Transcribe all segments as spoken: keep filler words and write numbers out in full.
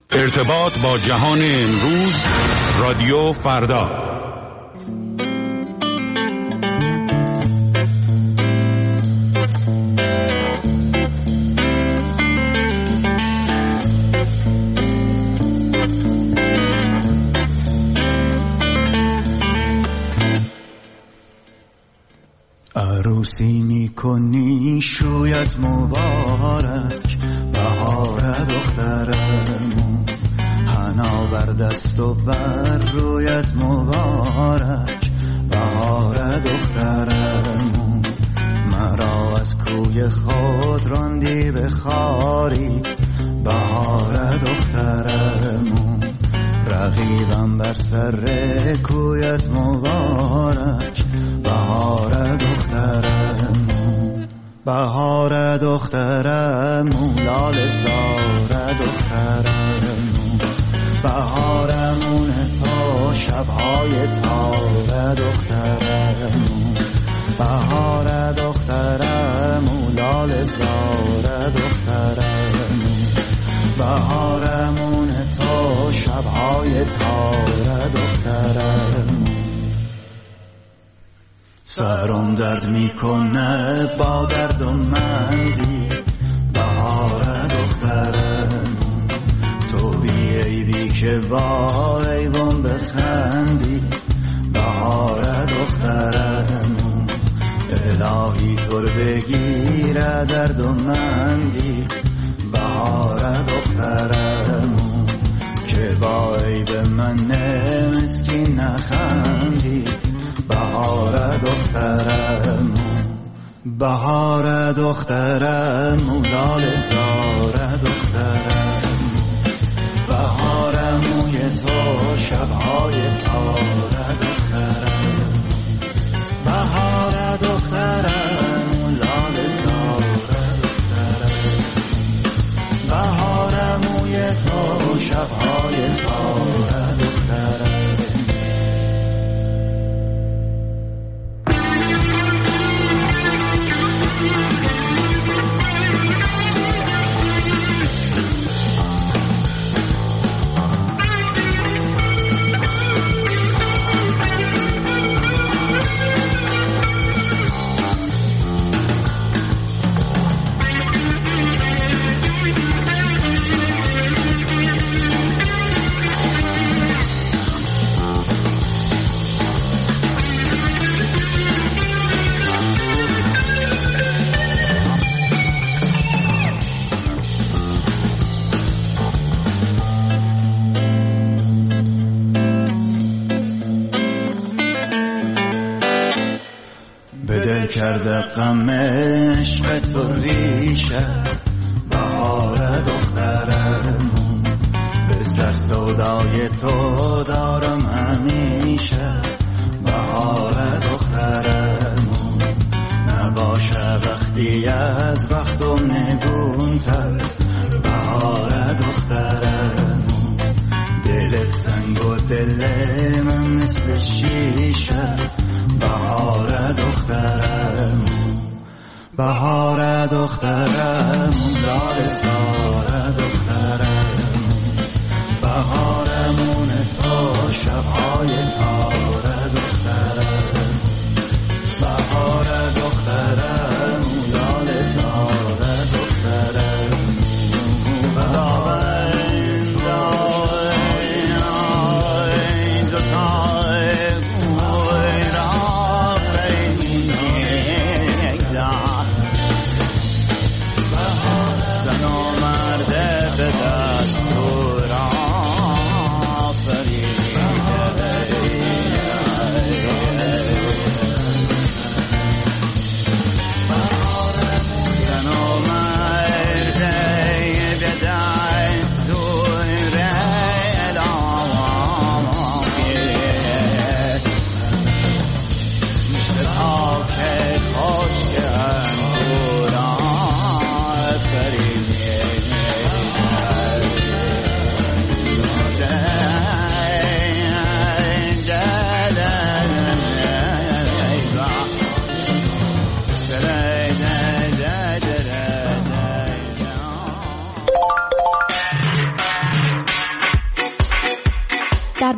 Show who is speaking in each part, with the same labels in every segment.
Speaker 1: ارتباط با جهان امروز، رادیو فردا.
Speaker 2: عروسی میکنی شویت مبارک، بهار دخترمون، حنا بر دست و بر رویت مبارک، بهار دخترمون. مرا از کوی خود راندی به خاری، بهار دخترمون. رقیبم بر سر کویت مبارک، بهار دخترمون. بهار دخترمون، لاله زار دخترمون. بهارمون تا شبهای تار دخترمون. بهار دخترمون، لاله زار دخترمون. بهارمون تا شبهای تار دخترمون. سرم درد میکنه با درد و مندی، بهار دخترمون. تو بی ای بی که با ایوان بخندی، بهار دخترمون. الهی تو رو بگیره درد و مندی، بهار دخترمون. که با عیب من مسکین نخندی، بهار دخترمون. بهار دخترمون، لاله زار دخترمون. بهارموی تو شبهای تار دخترمون. بهار دخترمون، لاله زار دخترمون. بهارموی تو شبهای تار دخترمون. کرده غم عشق تو ریشه، بهار دخترمون. به سر سودای تو دارم همیشه، بهار دخترمون. نباشه وقتی از بختم نگونتر، بهار دخترمون. دلت سنگ و دل من مثل شیشه، بهار دخترمون. بهار دخترمون، لاله زار دخترمون. بهارمون تا شبهای تار دخترمون. بهار دخترمون، لاله زار دخترمون. زن و مرد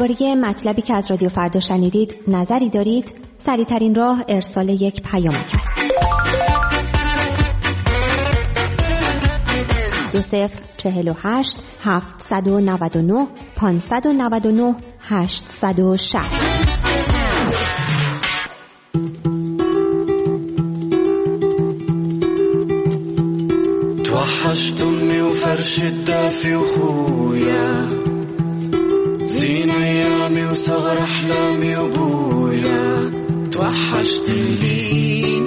Speaker 3: درباره مطلبی که از رادیو فردا شنیدید نظری دارید؟ سریع‌ترین راه ارسال یک پیامک است. دو صفر چهل و هشت هفتصد و نود و نه پانصد و نود و نه هشتصد و شصت.
Speaker 4: توحشت أمي وفرش الدافي وخويا زين أيامي وصغر أحلامي وبويا. توحشت اللين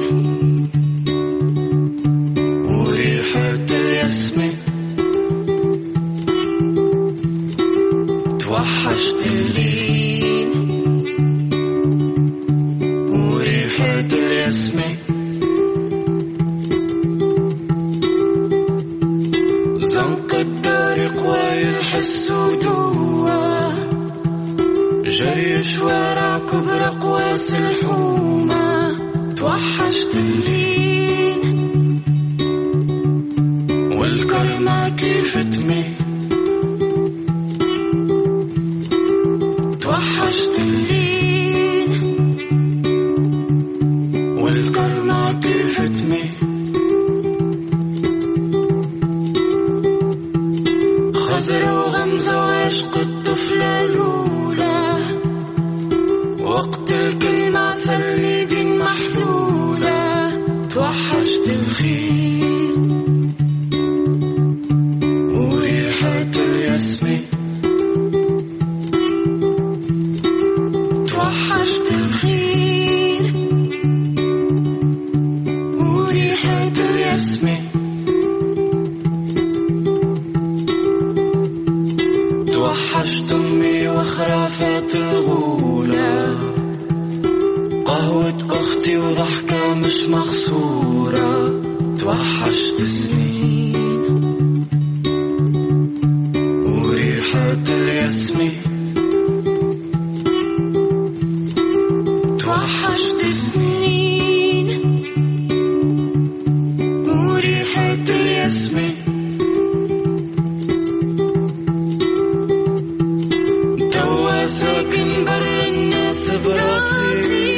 Speaker 4: وريحة الياسمين. توحشت اللين وريحة الياسمين. زنق الطريق ويلحس ودوه جري شوارع كبرى قواس الحومة. توحشت اللين والكرمة كيف تمي. توحشت اللين والكرمة كيف تمي. خزر وغمزة وعشق الطفلة الأولى وقت الكلمة سليد محلولة. توحشت الخيل وريحة الياسمين. توحشت الخيل وريحة الياسمين. توحشت أمي وخرافات الغولة قهوة أختي وضحكة مش مخصورة. توحشت سنين وريحة الياسمين. توحشت سنين وريحة الياسمين. توا ساكن بر الناس براسي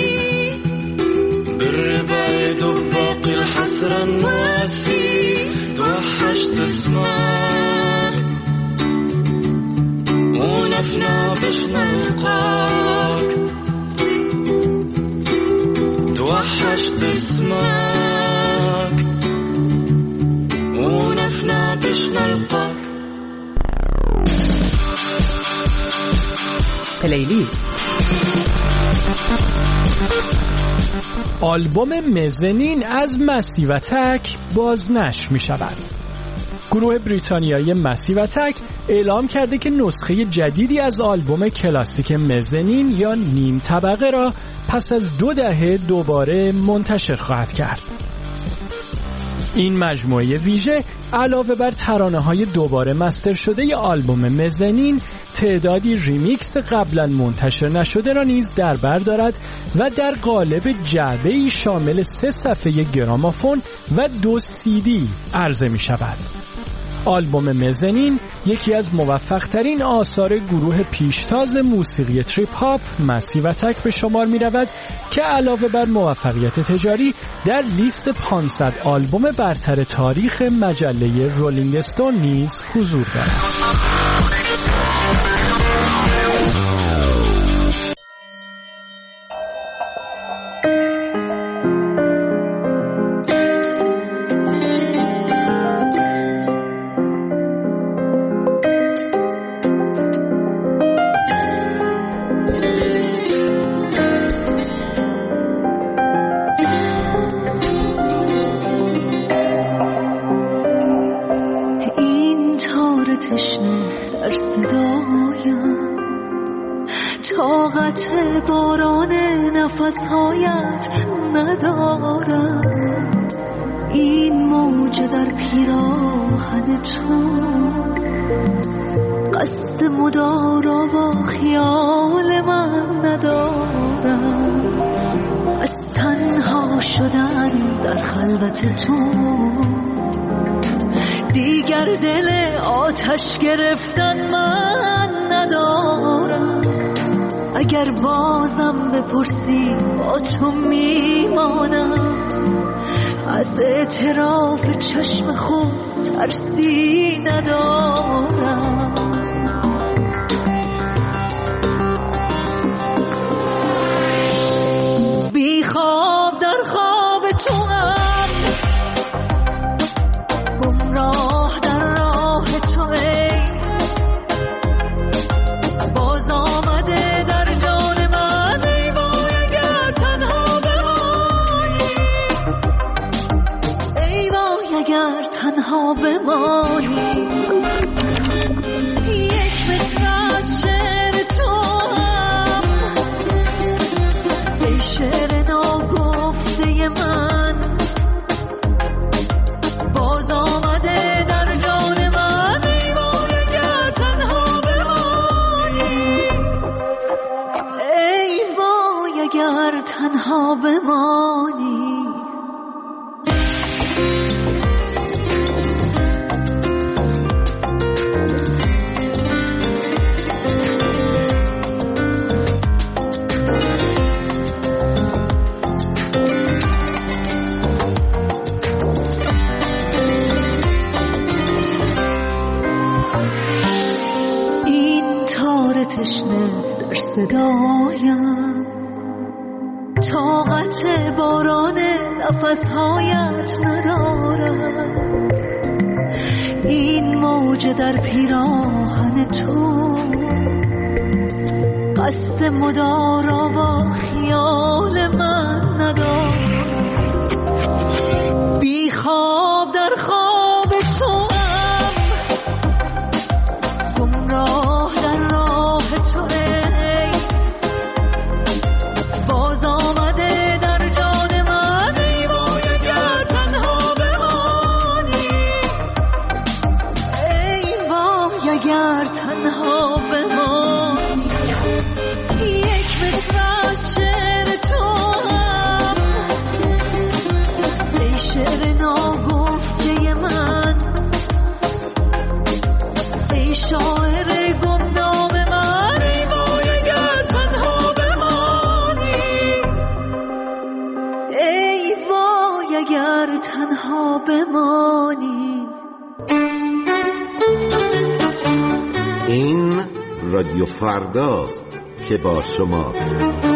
Speaker 4: بالربايد وباقي الحسرة الناسي. توحشت اسمك ونفنا باش نلقاك. توحشت اسمك ونفنا باش نلقاك.
Speaker 5: پلیلیست. آلبوم مزنین از مسیو اتک بازنشر می شود. گروه بریتانیایی مسیو اتک اعلام کرده که نسخه جدیدی از آلبوم کلاسیک مزنین یا نیم طبقه را پس از دو دهه دوباره منتشر خواهد کرد. این مجموعه ویژه علاوه بر ترانه‌های دوباره مستر شده ی آلبوم مزنین تعدادی ریمیکس قبلا منتشر نشده را نیز در بر دارد و در قالب جعبه‌ای شامل سه صفحه گرامافون و دو سی دی عرضه می شود. آلبوم مزنین یکی از موفق‌ترین آثار گروه پیشتاز موسیقی تریپ هاپ مسیو اتک به شمار می رود که علاوه بر موفقیت تجاری در لیست پانصد آلبوم برتر تاریخ مجله رولینگ استون نیز حضور دارد.
Speaker 6: طاقت باران نفسهایت ندارم. این موج در پیراهن تو قصد مدارا با خیال من ندارم. از تنها شدن در خلوت تو دیگر دل آتش گرفتن من ندارم. اگر بازم بپرسی با تو میمانم، از اعتراف چشم خود ترسی ندارم. بی خواب در خواب تو هم، گمراه در راه تو ای، باز آمده در جان من ای وای اگر تنها بمانی، ای وای اگر تنها بمانی. یک مصرع از شعر تو هم، ای شعر ناگفته من، باز آمده در جان من ای وای اگر تنها بمانی، ای وای اگر تنها بمانی. تشنه در صدایم، طاقت باران نفسهایت ندارد. این موج در پیراهن تو، قصد مدارا با خیال من ندارد. بی خواب در خواب تو هم، گمراه در راه تو ای، باز آمده در جان من ای وای اگر تنها بمانی، ای وای اگر تنها بمانی. یک مصرع از شعر تو هم، ای شعر ناگفته من، ای شاعر گمنام من ای وای اگر تنها بمانی، ای وای اگر تنها بمانی.
Speaker 7: این رادیو فرداست که با شماست.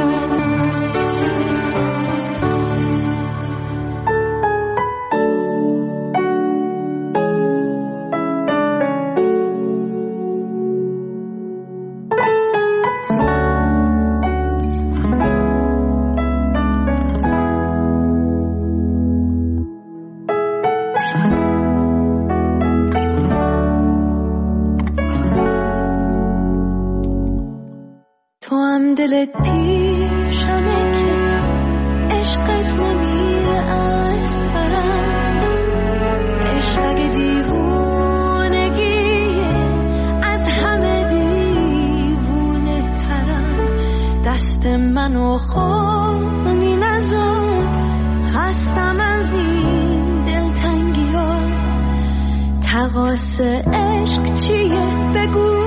Speaker 6: دلت پیشمه که عشقت نمیره از سرم، عشق اگه دیوونگیه از همه دیوونه ترم. دست منو خونی نزار، خستم از این دلتنگی ها. تقاس عشق چیه بگو،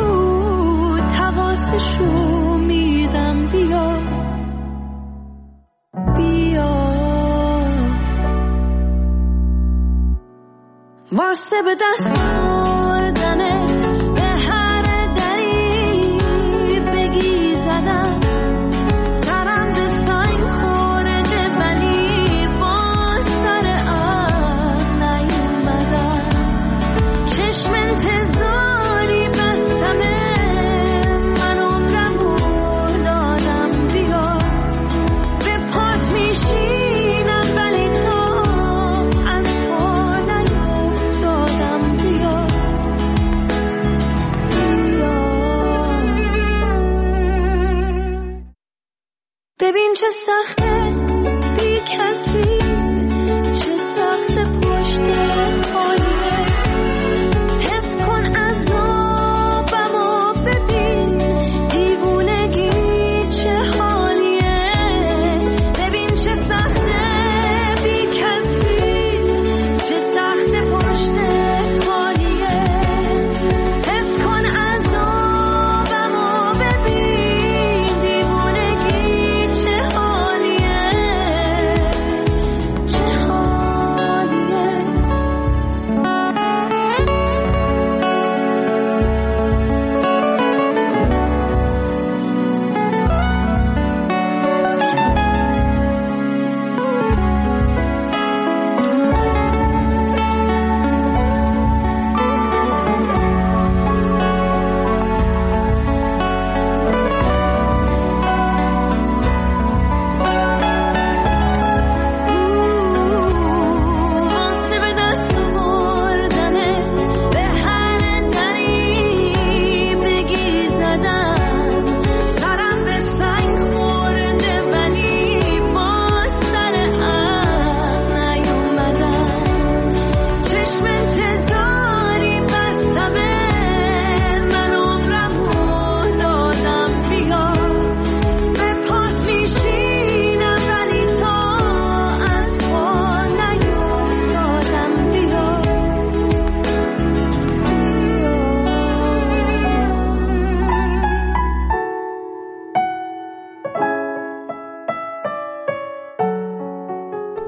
Speaker 6: تقاسشو میدم. بیا بیا واسه به دست آوردنت به هر دری بگی زدم. سرم به سنگ خورده ولی با سر آب نیومدم. چشم انتظاری بستمه ببین چه سخته بی کسی، چه سخته پشت خالیه. حس کن عذابمو ببین، دیوونگی چه حالیه. ببین چه سخته بی کسی، چه سخته پشت خالیه. حس کن عذابمو ببین، دیوونگی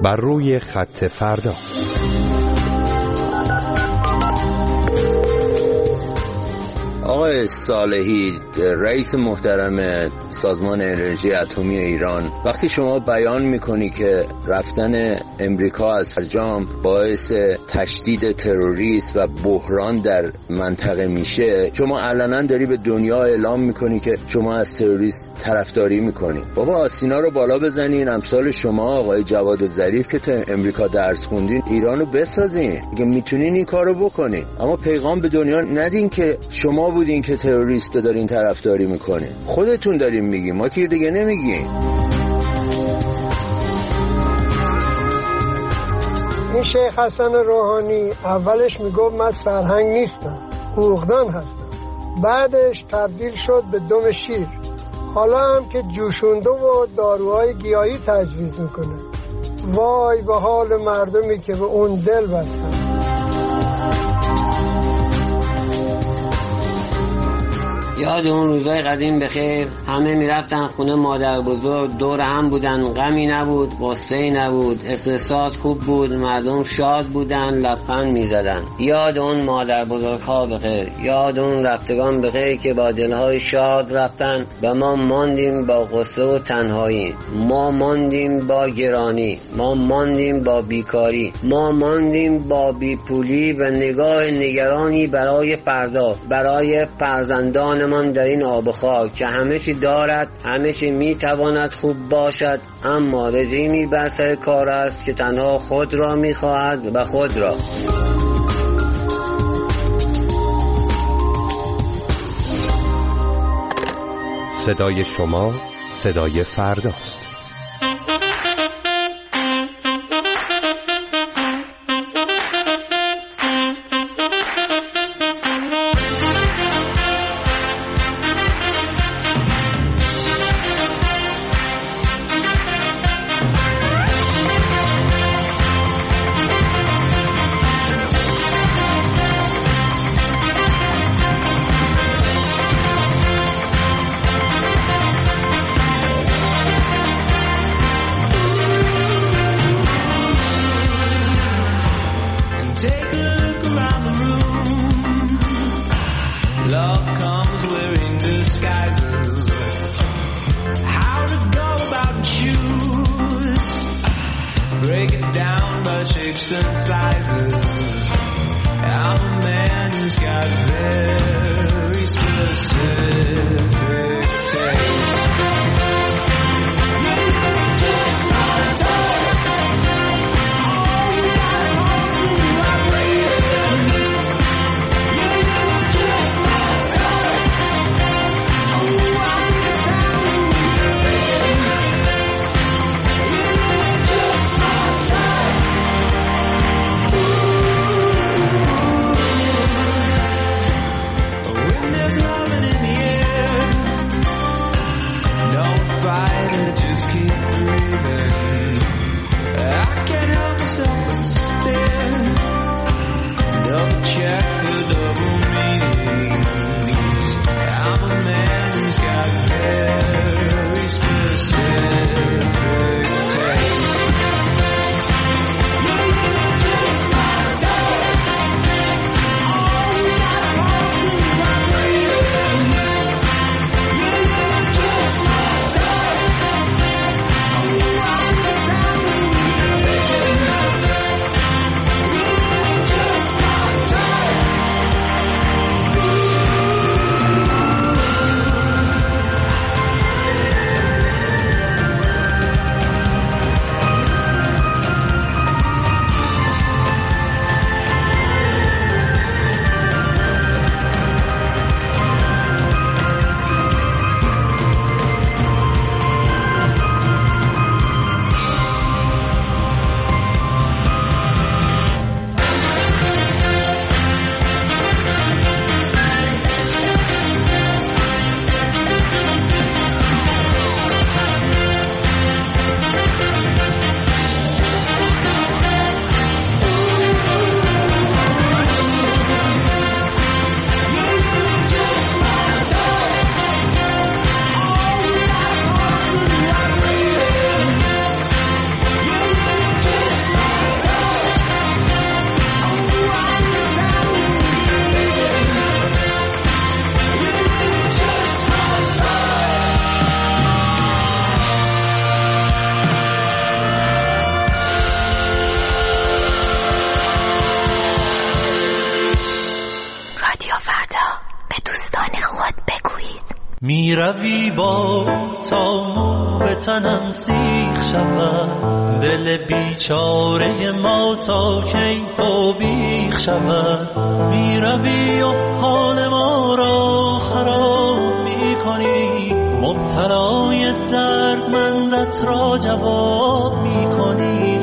Speaker 8: بر روی خط فردا.
Speaker 9: آقای صالحی، رئیس محترم سازمان انرژی اتمی ایران، وقتی شما بیان میکنی که رفتن امریکا از فرجام باعث تشدید تروریسم و بحران در منطقه میشه، شما علنا داری به دنیا اعلام میکنی که شما از تروریست طرفداری میکنی. بابا آسینا رو بالا بزنین، امثال شما آقای جواد ظریف که تو امریکا درس خوندین، ایرانو بسازین. اگه میتونین این کارو بکنین، اما پیغام به دنیا ندین که شما بودین که تروریست دارین طرفداری میکنین. خودتون دارین میگین، ما که دیگه نمیگین.
Speaker 10: این شیخ حسن روحانی اولش میگفت من سرهنگ نیستم، حقوقدان هستم. بعدش تبدیل شد به دم شیر. حالا هم که جوشونده و داروهای گیاهی تجویز میکنه. وای به حال مردمی که به اون دل بستن.
Speaker 11: یاد اون روزای قدیم بخیر، همه میرفتن خونه مادر بزرگ، دور هم بودن، غمی نبود، غصه‌ای نبود، اقتصاد خوب بود، مردم شاد بودن، لبخند میزدن. یاد اون مادر بزرگ ها بخیر، یاد اون رفتگان بخیر که با دلهای شاد رفتن و ما ماندیم با غصه و تنهایی، ما ماندیم با گرانی، ما ماندیم با بیکاری، ما ماندیم با بیپولی و نگاه نگرانی برای فردا، برای فرزندان من در این آب خاک که همه چی دارد، همه چی میتواند خوب باشد، اما رژیمی بر سر کار است که تنها خود را میخواهد و خود را.
Speaker 8: صدای شما صدای فرداست.
Speaker 12: می روی با تا مو به تنم سیخ شود، دل بیچاره ما تا کی تو بیخ شود. می روی و حال ما را خراب می کنی، مبتلای دردمندت را جواب می کنی.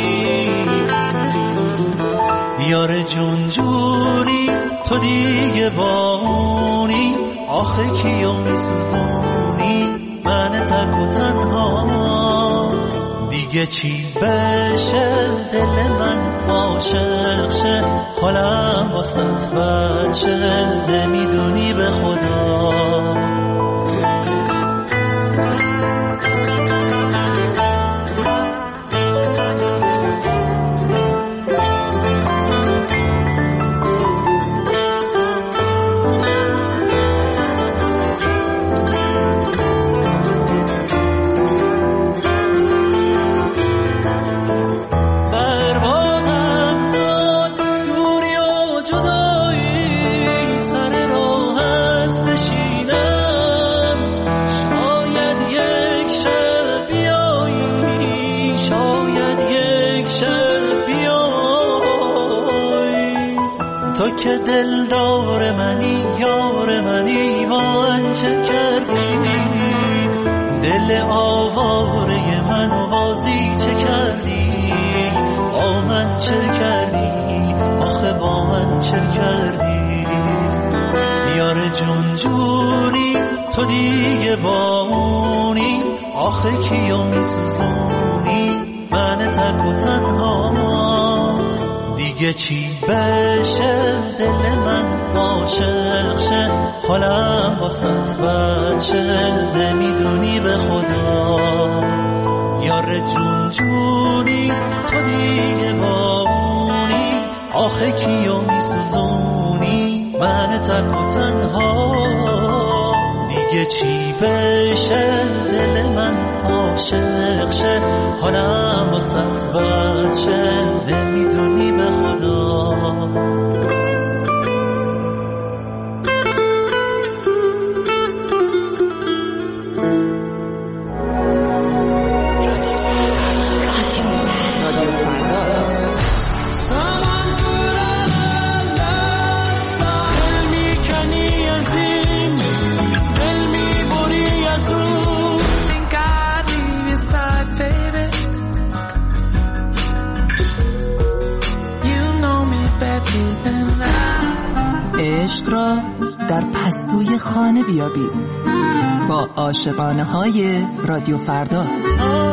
Speaker 12: یار جون جونی تو دیگه بانی، آخه کیو می سوزونی من تک و تنها. دیگه چی بشه دل من عاشق شه، حالم واسط بچه نمیدونی به خدا. تو که دلدار منی یار منی، من چه کردی؟ دل آواره من بازی چه کردی؟ با من چه کردی؟ آخه با من چه کردی؟ یار جون جونی تو دیگه بامونی، آخه کیو می سوزونی من تک و تنها. دیگه چی بشه دل من عاشق شه، حالم واسط بچه نمیدونی به خدا. یار جون جونی تو دیگه بامونی، آخه کیو می سوزونی من تک و تنها. دیگه چی بشه دل من عاشق شه، حالم واسط بچه نمیدونی به خدا.
Speaker 13: عشق را در پستوی خانه بیابید با عاشقانه های رادیو فردا.